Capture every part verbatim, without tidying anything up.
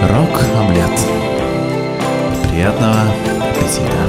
Рок-омлет. Приятного аппетита.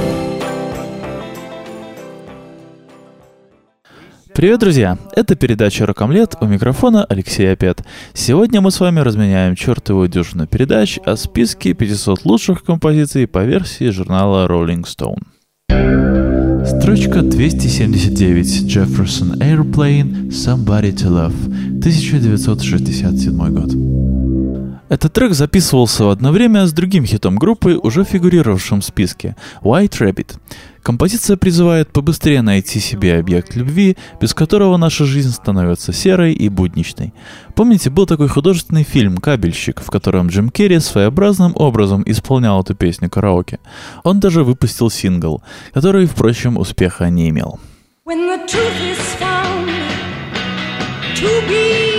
Привет, друзья! Это передача «Рок-омлет», у микрофона Алексей Опет. Сегодня мы с вами разменяем чертовую дюжину передач о списке пятисот лучших композиций по версии журнала Rolling Stone. Строчка двести семьдесят девять. Jefferson Airplane «Somebody to Love», тысяча девятьсот шестьдесят седьмой год. Этот трек записывался в одно время с другим хитом группы, уже фигурировавшим в списке — White Rabbit. Композиция призывает побыстрее найти себе объект любви, без которого наша жизнь становится серой и будничной. Помните, был такой художественный фильм «Кабельщик», в котором Джим Керри своеобразным образом исполнял эту песню караоке. Он даже выпустил сингл, который, впрочем, успеха не имел. When the truth is found to be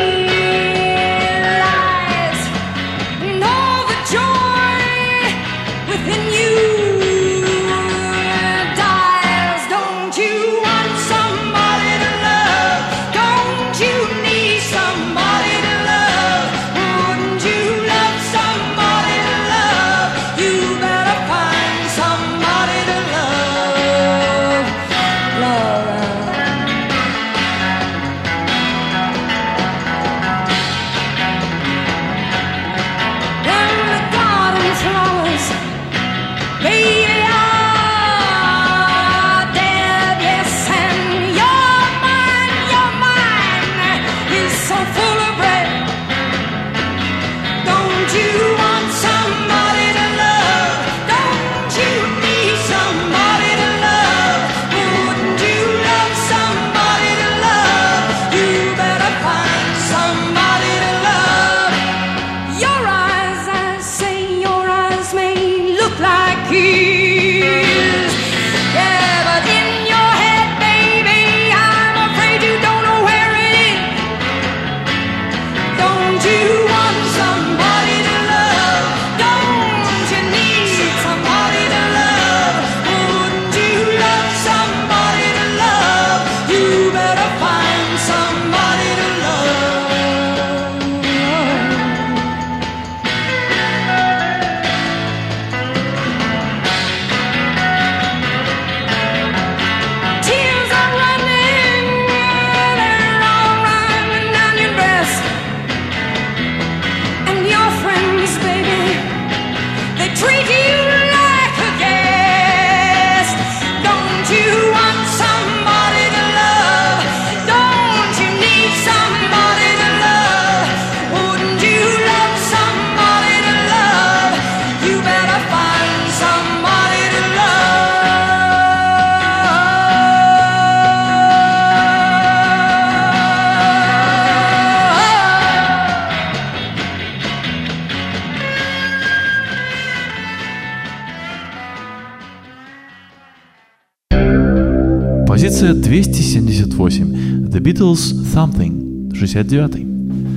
Позиция двести семьдесят восемь. The Beatles Something, шестьдесят девятый.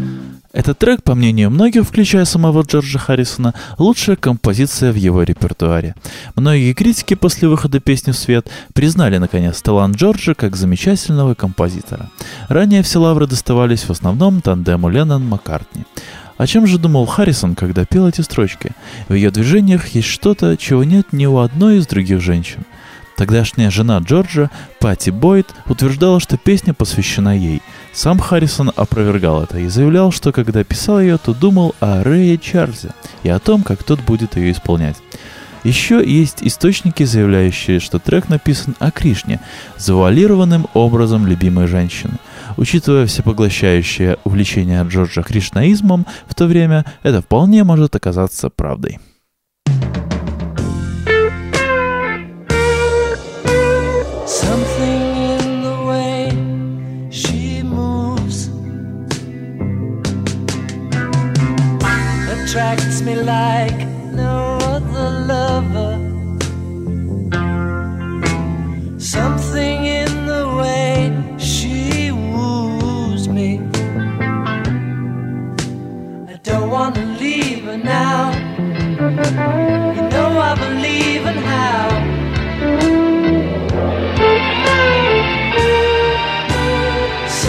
Этот трек, по мнению многих, включая самого Джорджа Харрисона, лучшая композиция в его репертуаре. Многие критики после выхода песни в свет признали, наконец, талант Джорджа как замечательного композитора. Ранее все лавры доставались в основном тандему Леннон-Маккартни. О чем же думал Харрисон, когда пел эти строчки? В ее движениях есть что-то, чего нет ни у одной из других женщин. Тогдашняя жена Джорджа, Патти Бойд, утверждала, что песня посвящена ей. Сам Харрисон опровергал это и заявлял, что когда писал ее, то думал о Рэе Чарльзе и о том, как тот будет ее исполнять. Еще есть источники, заявляющие, что трек написан о Кришне, завуалированным образом любимой женщины. Учитывая всепоглощающее увлечение Джорджа кришнаизмом в то время, это вполне может оказаться правдой. Attracts me like no other lover. Something in the way she woos me. I don't wanna leave her now. You know I believe in how.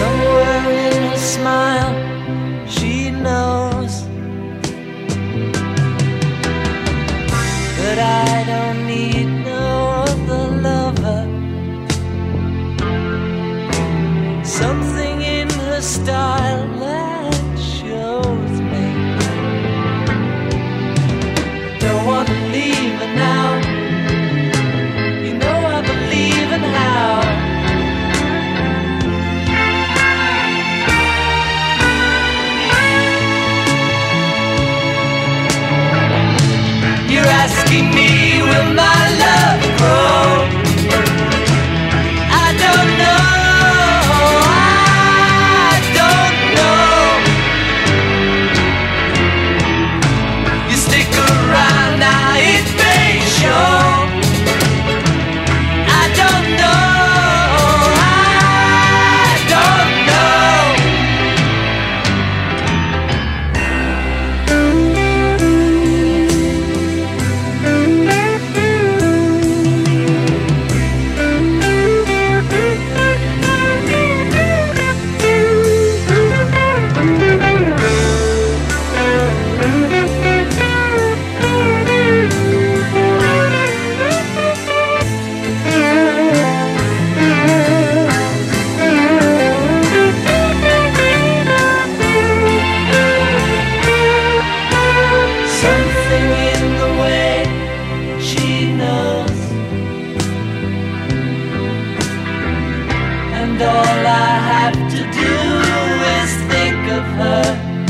Somewhere in her smile, she knows asking me, will my love grow? I don't know, I don't know. You stick around now, it may show. I don't know, I don't know. Something in the way she knows, and all I have to do is think of her.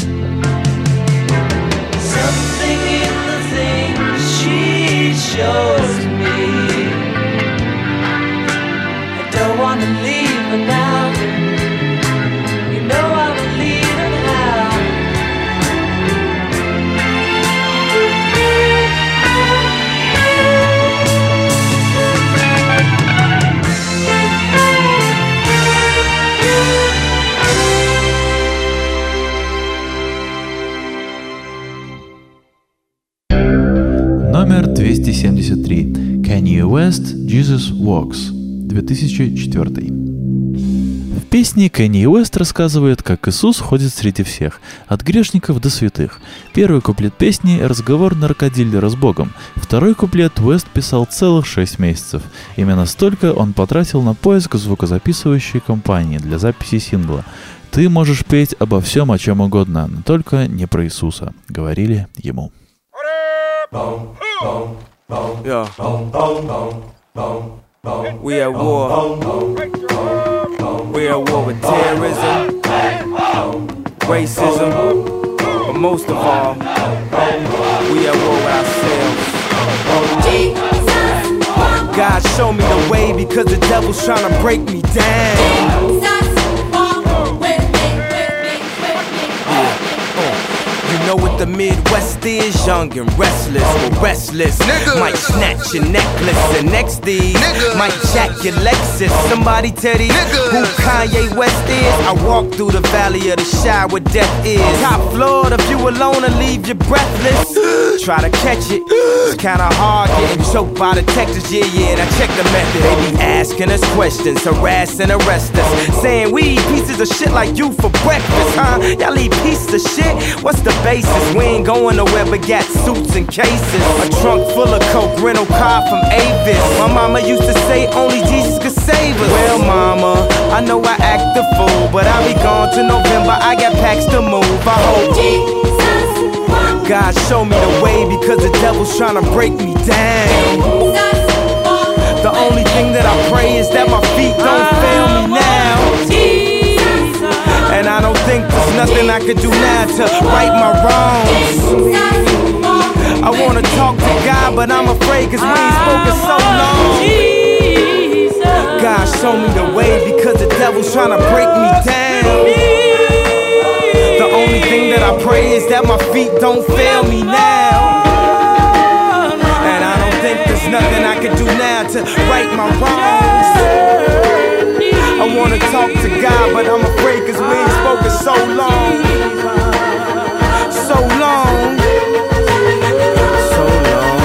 Something in the things she shows me. I don't wanna leave her now. You know I believe in how. Номер двести семьдесят три. Kanye West, Jesus Walks, две тысячи четвёртый. В песне Kanye West рассказывает, как Иисус ходит среди всех, от грешников до святых. Первый куплет песни — разговор наркодилера с Богом. Второй куплет Уэст писал целых шесть месяцев. Именно столько он потратил на поиск звукозаписывающей компании для записи сингла. «Ты можешь петь обо всем, о чем угодно, но только не про Иисуса», — говорили ему. Yeah. We at war. We at war with terrorism, racism, but most of all, we at war with ourselves. God show me the way because the devil's trying to break me down. Know what the Midwest is, young and restless, or restless. Nigga. Might snatch your necklace, and next these Nigga. Might jack your Lexus. Somebody tell these Nigga. Who Kanye West is. I walk through the valley of the shadow where death is. Top floor, the view alone will leave you breathless. Try to catch it, it's kinda hard getting choked by detectives. Yeah, yeah, and I check the method. They be asking us questions, harass and arrest us, saying we eat pieces of shit like you for breakfast, huh? Y'all eat pieces of shit? What's the basis? We ain't going nowhere but got suits and cases. A trunk full of coke, rental car from Avis. My mama used to say only Jesus could save us. Well, mama, I know I act the fool, but I'll be gone to November. I got packs to move. I hope God show me the way because the devil's trying to break me down. The only thing that I pray is that my feet don't fail me now. And I don't think there's nothing I could do now to right my wrongs. I wanna talk to God, but I'm afraid cause we ain't spoken so long. God show me the way because the devil's trying to break me down. The only thing that I pray is that my feet don't fail me now. And I don't think there's nothing I can do now to right my wrongs. I wanna talk to God, but I'm afraid cause we ain't spoken so long. So long. So long.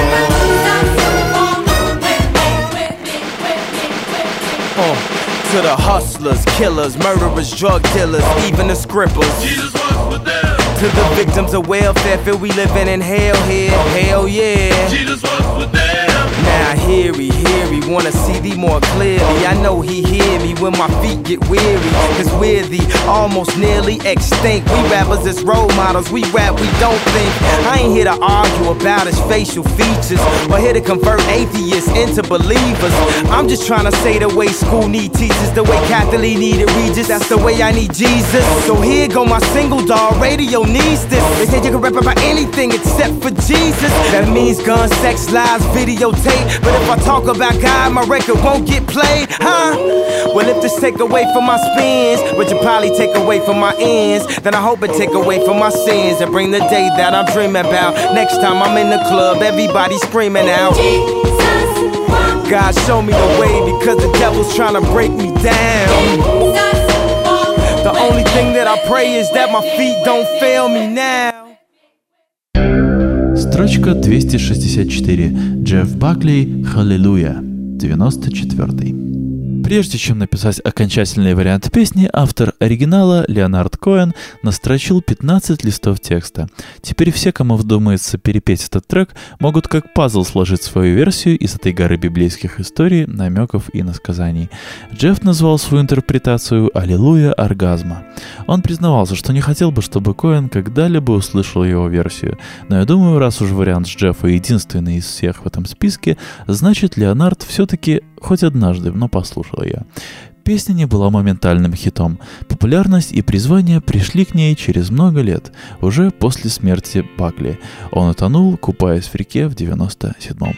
Uh, to the hustlers, killers, murderers, drug dealers, even the scribblers. Jesus was with them. To the victims of welfare, feel we living in hell here. Hell yeah. Jesus was with them. Now I hear he, hear he, wanna see thee more clearly. I know he hear me when my feet get weary, cause we're the almost nearly extinct. We rappers as role models, we rap, we don't think. I ain't here to argue about his facial features, or here to convert atheists into believers. I'm just trying to say the way school need teachers, the way Catholic needed Regis, that's the way I need Jesus. So here go my single, dog, radio needs this. They say you can rap about anything except for Jesus. That means gun, sex, lies, videotape. But if I talk about God, my record won't get played, huh? Well, if this take away from my spins, which will probably take away from my ends, then I hope it take away from my sins and bring the day that I'm dreaming about. Next time I'm in the club, everybody screaming out, God, show me the way, because the devil's trying to break me down. The only thing that I pray is that my feet don't fail me now. Строчка двести шестьдесят четыре. Джефф Бакли «Халилуя», девяносто четвёртый. Прежде чем написать окончательный вариант песни, автор оригинала Леонард Коэн настрочил пятнадцать листов текста. Теперь все, кому вдумается перепеть этот трек, могут как пазл сложить свою версию из этой горы библейских историй, намеков и насказаний. Джефф назвал свою интерпретацию «Аллилуйя оргазма». Он признавался, что не хотел бы, чтобы Коэн когда-либо услышал его версию. Но я думаю, раз уж вариант с Джеффа единственный из всех в этом списке, значит, Леонард все-таки хоть однажды, но послушал ее. Песня не была моментальным хитом. Популярность и призвание пришли к ней через много лет, уже после смерти Бакли. Он утонул, купаясь в реке в девяносто седьмом.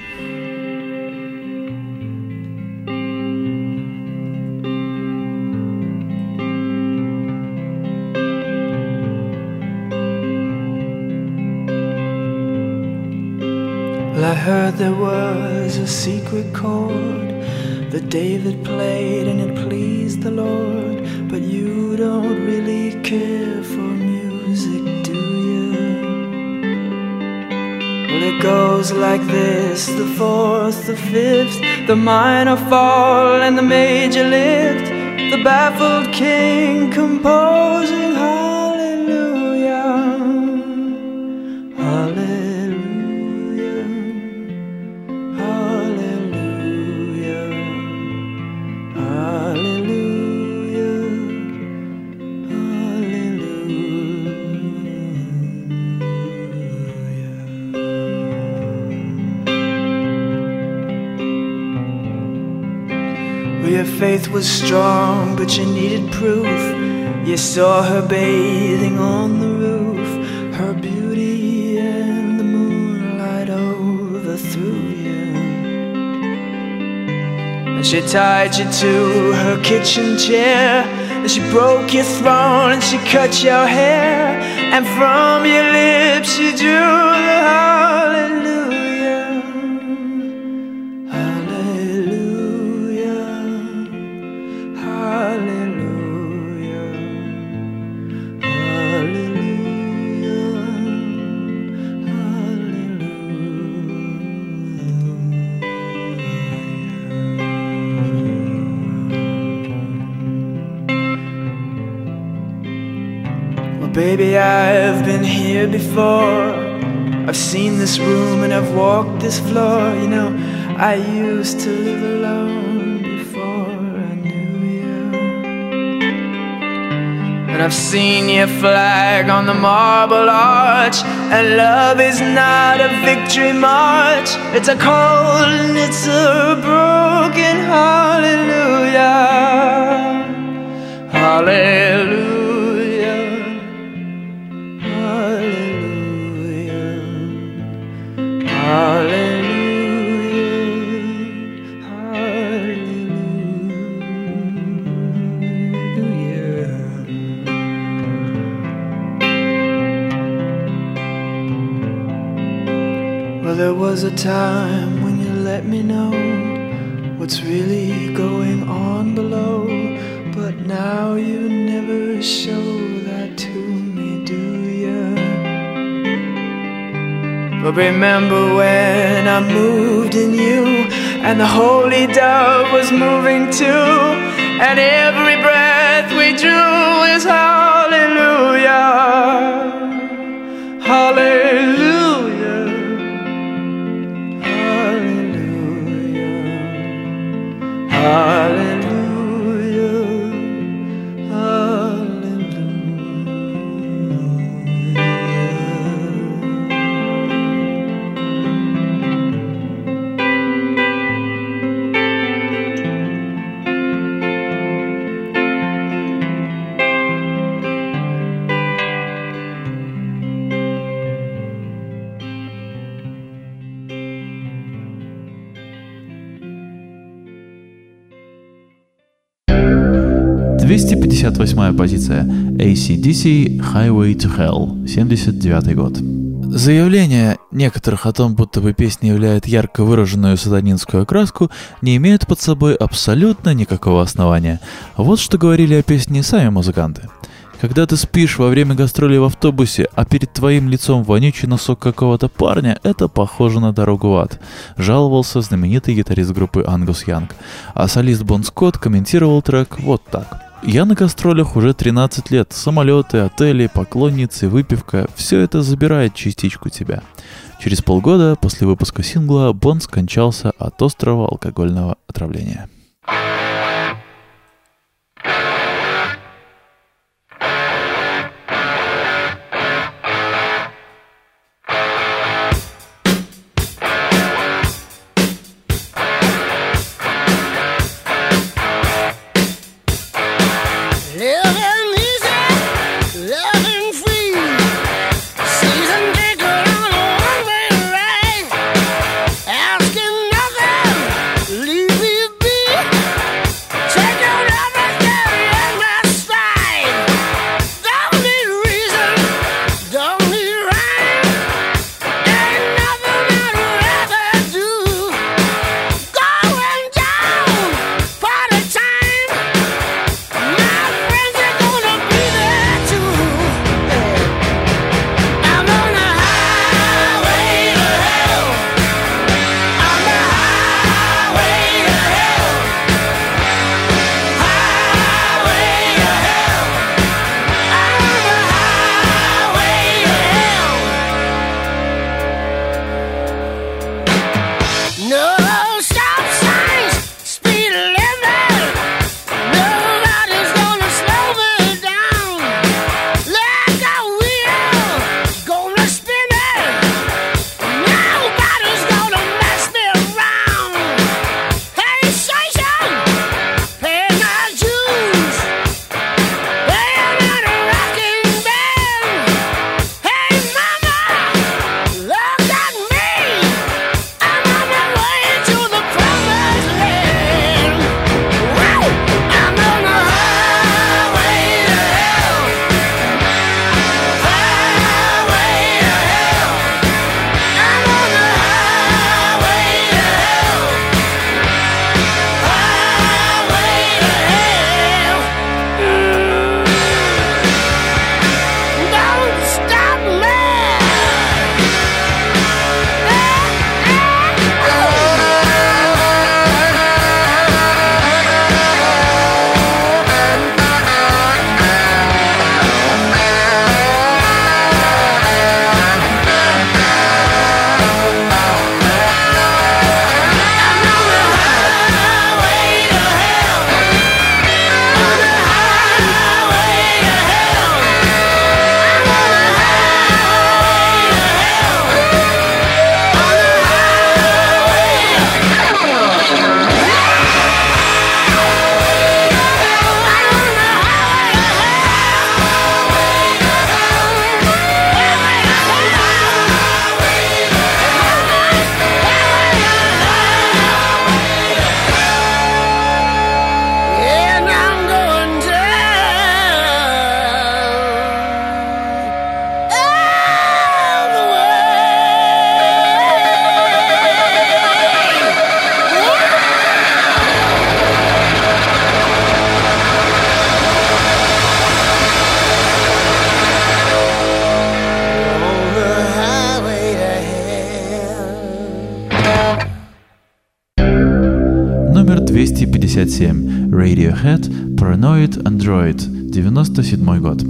Well, I heard there was a secret chord that David played and it pleased the Lord. But you don't really care for music, do you? Well, it goes like this: the fourth, the fifth, the minor fall and the major lift, the baffled king composing hallelujah, hallelujah. Your faith was strong, but you needed proof. You saw her bathing on the roof, her beauty and the moonlight overthrew you. And she tied you to her kitchen chair, and she broke your throne and she cut your hair, and from your lips she drew the hallelujah. Baby, I've been here before. I've seen this room and I've walked this floor. You know, I used to live alone before I knew you. And I've seen your flag on the marble arch. And love is not a victory march. It's a cold and it's a broken hallelujah. Hallelujah. Well, there was a time when you let me know what's really going on below, but now you never show that to me, do you? But remember when I moved in you, and the holy dove was moving too, and every breath we drew is hallelujah, hallelujah, hallelujah. двести пятьдесят восьмая позиция. эй си ди си Highway to Hell, семьдесят девятый год. Заявления некоторых о том, будто бы песня являет ярко выраженную сатанинскую окраску, не имеют под собой абсолютно никакого основания. Вот что говорили о песне сами музыканты. Когда ты спишь во время гастролей в автобусе, а перед твоим лицом вонючий носок какого-то парня, это похоже на дорогу в ад, жаловался знаменитый гитарист группы Ангус Янг. А солист Бон Скотт комментировал трек вот так. «Я на гастролях уже тринадцать лет. Самолеты, отели, поклонницы, выпивка – все это забирает частичку тебя». Через полгода после выпуска сингла Бон скончался от острого алкогольного отравления. двести пятьдесят семь. Radiohead Paranoid Android, девяносто седьмой год.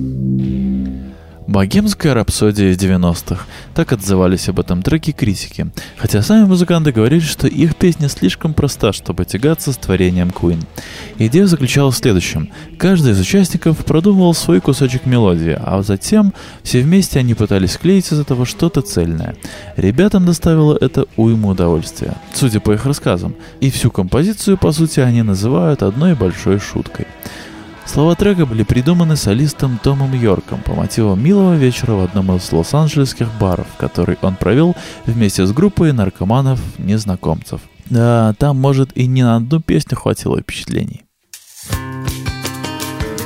Богемская рапсодия девяностых. Так отзывались об этом треке критики. Хотя сами музыканты говорили, что их песня слишком проста, чтобы тягаться с творением Queen. Идея заключалась в следующем. Каждый из участников продумывал свой кусочек мелодии, а затем все вместе они пытались склеить из этого что-то цельное. Ребятам доставило это уйму удовольствия, судя по их рассказам. И всю композицию, по сути, они называют одной большой шуткой. Слова трека были придуманы солистом Томом Йорком по мотивам милого вечера в одном из лос-анджелесских баров, который он провел вместе с группой наркоманов-незнакомцев. Да, там, может, и не на одну песню хватило впечатлений.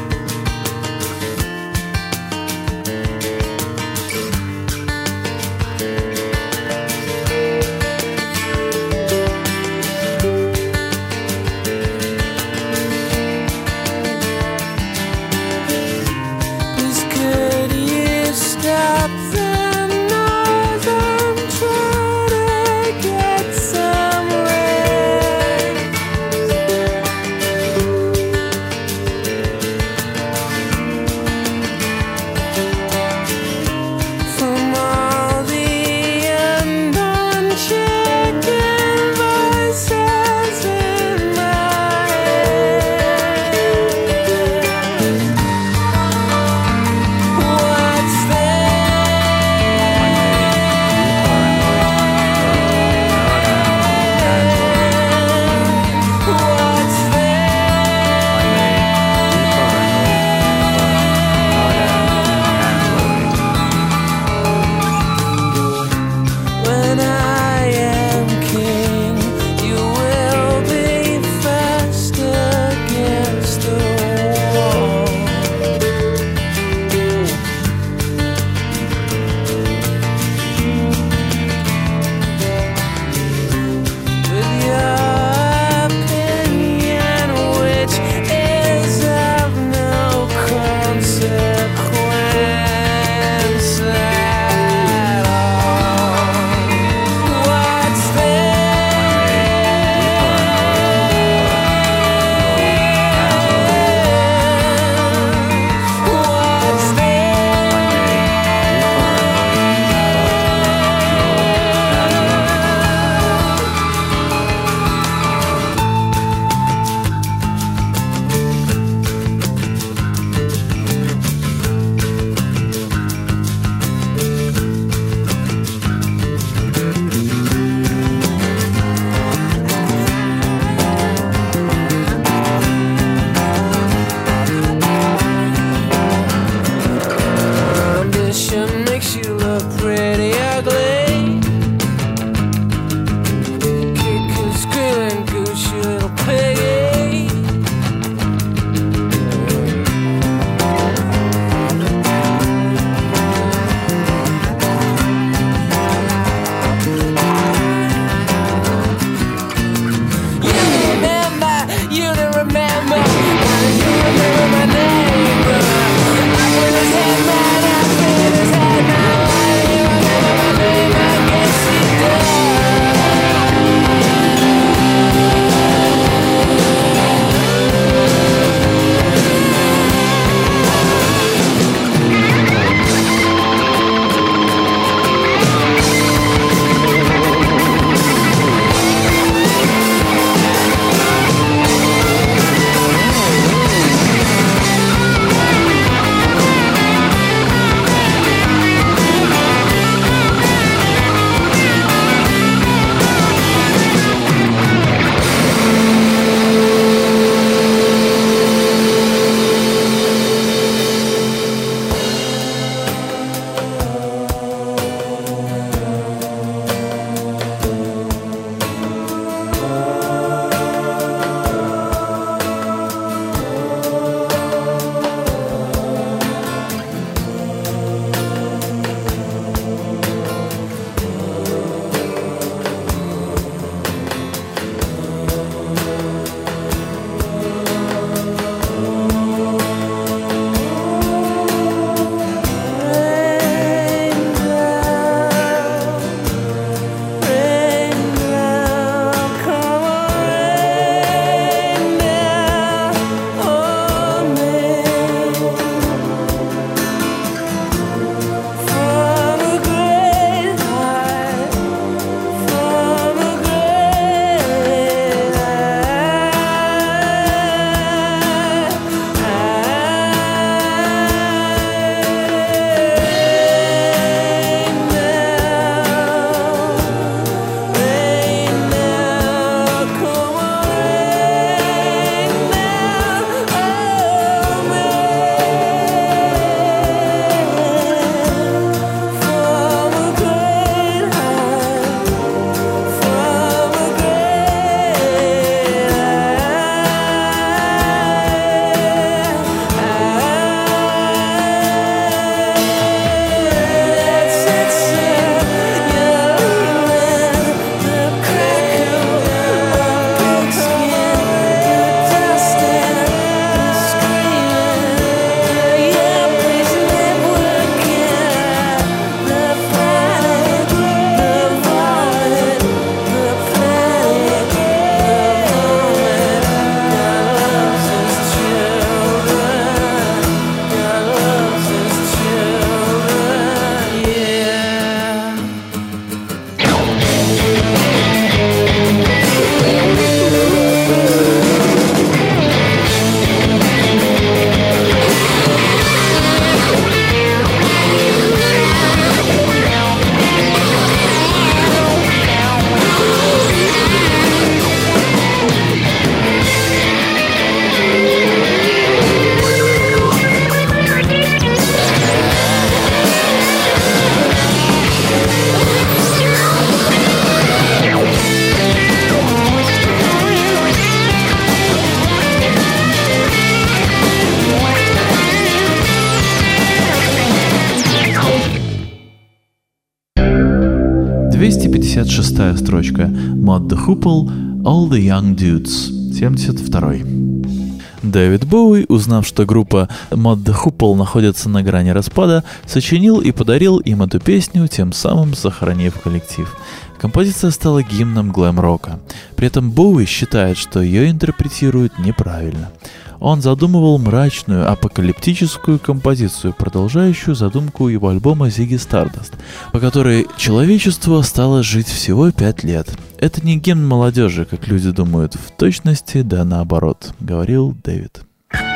двести пятьдесят шестая строчка. Mott the Hoople, All the Young Dudes. семьдесят второй. Дэвид Боуи, узнав, что группа Mott the Hoople находится на грани распада, сочинил и подарил им эту песню, тем самым сохранив коллектив. Композиция стала гимном глэм-рока. При этом Боуи считает, что ее интерпретируют неправильно. Он задумывал мрачную, апокалиптическую композицию, продолжающую задумку его альбома Ziggy Stardust, по которой человечеству осталось жить всего пять лет. Это не гимн молодежи, как люди думают, в точности, да наоборот, говорил Дэвид.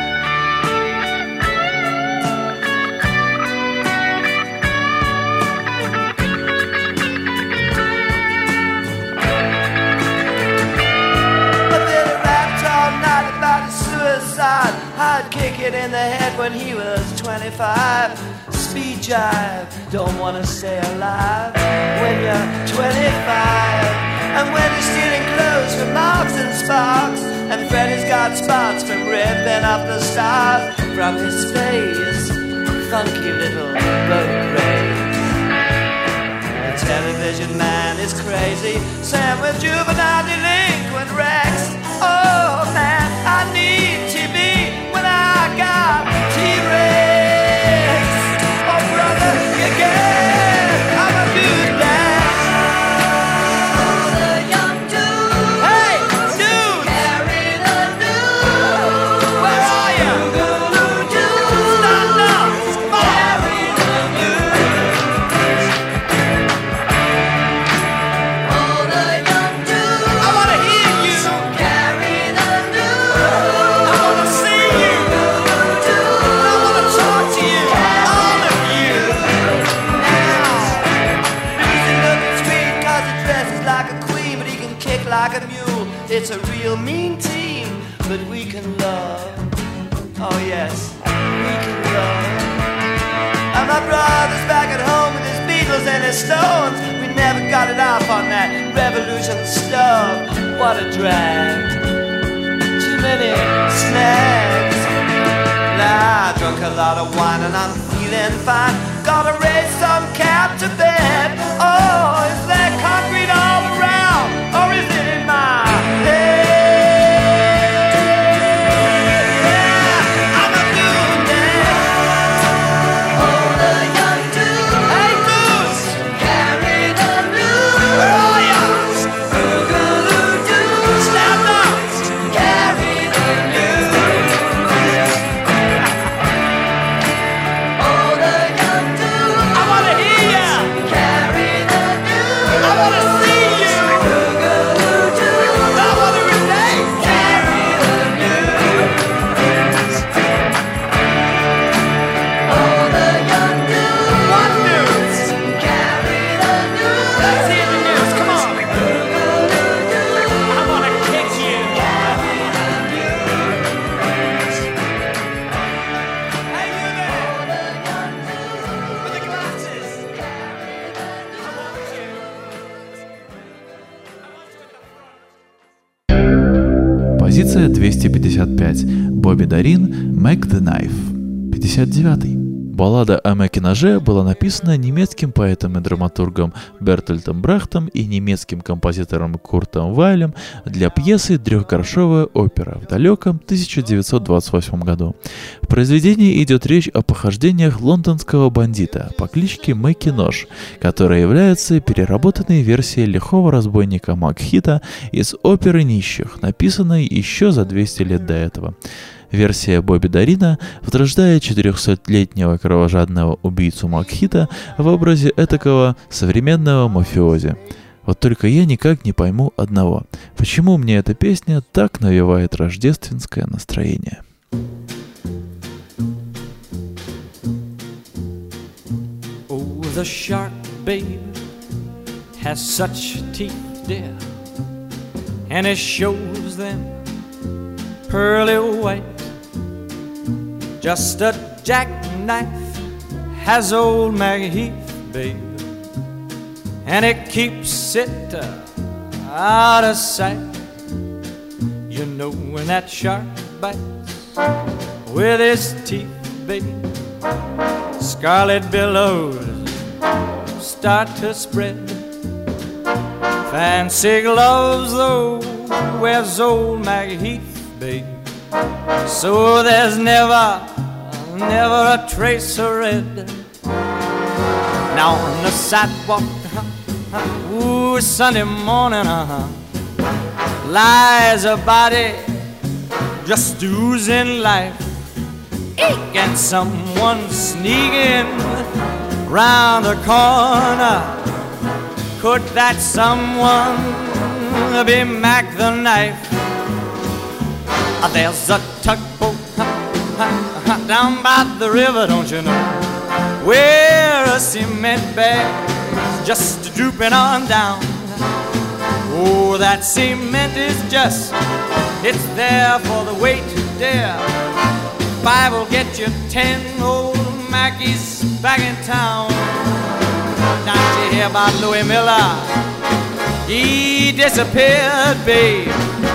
I'd kick it in the head when he was twenty-five. Speed jive, don't wanna stay alive when you're twenty-five. And when you're stealing clothes from Marks and Sparks, and Freddy's got spots from ripping off the stars from his face, funky little boat race. The television man is crazy, Sam with juvenile delinquent Rex. Oh man, I need T V when I got T-Rex. Oh brother, you get, I'm a good man. Oh, the young dude. Hey, dude. Carry the news. Where are you? Stand up. Carry the news. Oh, the young dude. I wanna hear you. Carry the news. I wanna see you. I wanna talk to you. All of you. Now. He's looking sweet 'cause he dresses like a queen, but he can kick like a mule. It's a real mean team, but we can love. Oh yes, we can love. And my brother's back at home with his Beatles and his Stones. We never got it off on that revolution stuff. What a drag. Too many snags. Nah, I drunk a lot of wine and I'm feeling fine. Gotta raise some cap to bed. Oh, is there concrete all around, or is it in my head? Yeah, I'm a new man. Oh, the young dude. Hey, dudes. Carry the news. Where are ya? Boogaloo-doo. Stand up. Carry the news. Oh, the young dude. I wanna hear ya. Carry the news. I wanna see you. Boogaloo-doo. I wanna relate. Carry the news. Oh, the young dude. What news? Carry the news. Let's hear the news. Come on. Boogaloo-doo. I wanna kick you. Carry the news. Hey, you there. Oh, the young dude. With the glasses. Carry the news. I want you. I want you at the front. Позиция двести пятьдесят пять. Бобби Дарин, Make the Knife. пятьдесят девятый. Баллада о Мэке-ноже была написана немецким поэтом и драматургом Бертольтом Брехтом и немецким композитором Куртом Вайлем для пьесы «Трехгоршовая опера» в далеком тысяча девятьсот двадцать восьмом году. В произведении идет речь о похождениях лондонского бандита по кличке Мэки-нож, которая является переработанной версией лихого разбойника Макхита из оперы «Нищих», написанной еще за двести лет до этого. Версия Бобби Дарина утверждает четырехсотлетнего кровожадного убийцу Макхита в образе этакого современного мафиози. Вот только я никак не пойму одного. Почему мне эта песня так навевает рождественское настроение? Oh, the shark, babe, has such teeth, dear, and it shows them pearly white. Just a jackknife has old Maggie Heath, babe, and it keeps it uh, out of sight. You know when that shark bites with his teeth, babe, scarlet billows start to spread. fancy gloves, though, wears old Maggie Heath, babe. So there's never, never a trace of red. Now on the sidewalk, uh-huh, ooh, Sunday morning, uh-huh, lies a body just oozing life. Eek, and someone sneaking round the corner. Could that someone be Mac the Knife? Uh, there's a tugboat uh, uh, uh, down by the river, don't you know, where a cement bag's just drooping on down. Oh, that cement is just, it's there for the weight to dare. Five will get you ten, old Mackie's back in town. Don't you hear about Louis Miller? He disappeared, babe,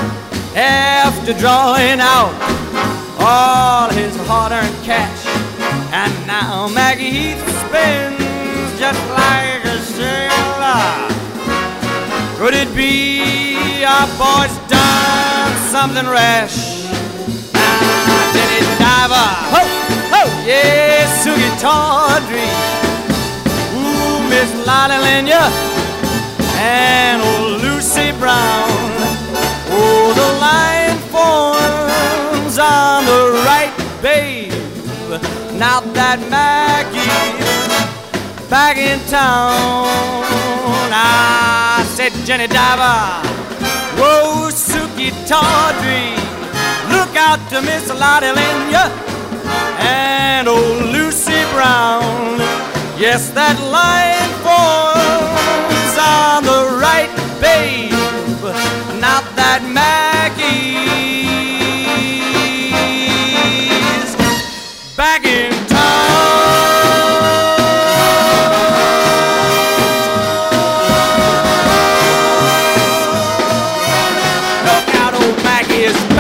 after drawing out all his hard-earned cash. And now Maggie Heath spins just like a sailor. Could it be our boy's done something rash? Now Jenny Diver, ho, ho, yeah, Sugie Tawdry, ooh, Miss Lottie Lenya, and old Lucy Brown. Oh, the line forms on the right, babe. Now that Maggie's back in town. I said, Jenny Diver, whoa, Sugie Tawdry, look out to Miss Lottie Lenya and old Lucy Brown. Yes, that line forms on the right, babe. Now that Maggie's back in town. Look out, old Maggie is